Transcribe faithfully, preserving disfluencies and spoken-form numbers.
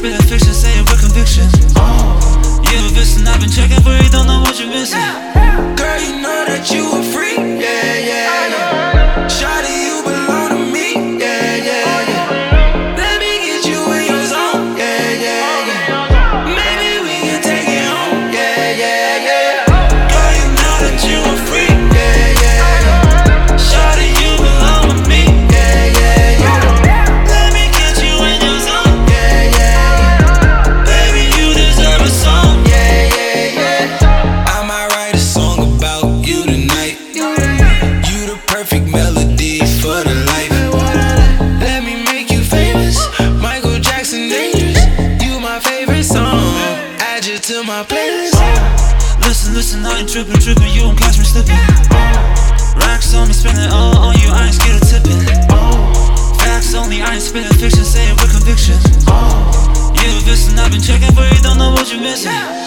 spitting fiction, saying with conviction. You a vixen, I've been checking for you, don't know what you're missing. Girl, you know that you a freak, yeah, yeah, yeah. Shawty, you belong to me, yeah, yeah, yeah. Let me get you in your zone, yeah, yeah, yeah. Maybe we can take it home, yeah, yeah, yeah. Girl, you know that you a freak, yeah, yeah, yeah. Shawty, you belong to me, yeah, yeah, yeah. Let me get you in your zone, yeah, yeah, yeah. Baby, you deserve a song, yeah, yeah, yeah. I might write a song about you tonight. You the perfect melody for the life. Let me make you famous, Michael Jackson dangerous. You my favorite song, add you to my playlist. Listen, listen, I ain't tripping, tripping, you don't catch me slipping. Racks on me, spending all on you, I ain't scared of tipping. Facts only, I ain't spitting fiction, saying with conviction. You a vixen, I've been checking for you, don't know what you're missing.